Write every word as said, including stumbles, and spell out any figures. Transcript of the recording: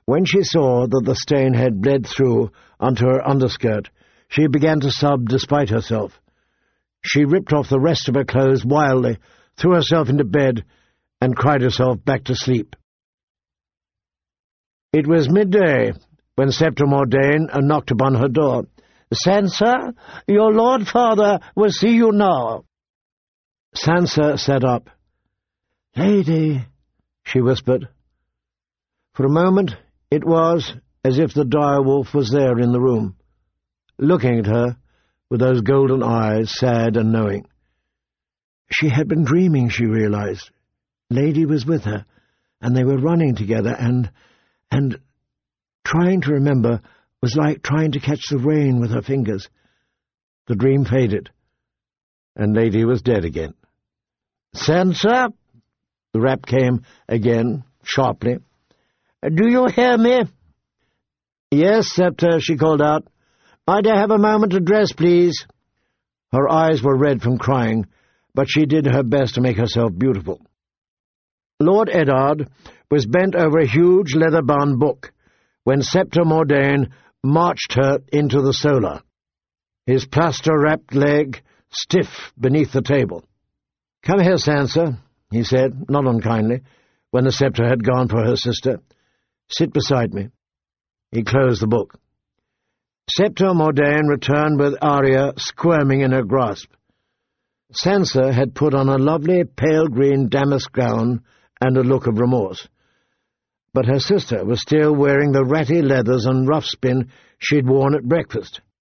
When she saw that the stain had bled through onto her underskirt, she began to sob despite herself. She ripped off the rest of her clothes wildly, threw herself into bed, and cried herself back to sleep. It was midday when Septa Mordane knocked upon her door. "Sansa, your lord father will see you now." Sansa sat up. "Lady," she whispered. For a moment it was as if the direwolf was there in the room, looking at her with those golden eyes, sad and knowing. She had been dreaming, she realized. Lady was with her, and they were running together, and... and... trying to remember was like trying to catch the rain with her fingers. The dream faded, and Lady was dead again. "Sansa?" The rap came again, sharply. "Do you hear me?" "Yes, Septa," she called out. "Might I have a moment to dress, please?" Her eyes were red from crying, but she did her best to make herself beautiful. Lord Eddard was bent over a huge leather-bound book when Septa Mordane marched her into the solar, his plaster-wrapped leg stiff beneath the table. "Come here, Sansa," he said, not unkindly, when the sceptre had gone for her sister. "Sit beside me." He closed the book. Septa Mordane returned with Arya squirming in her grasp. Sansa had put on a lovely pale-green damask gown and a look of remorse, but her sister was still wearing the ratty leathers and rough spin she'd worn at breakfast.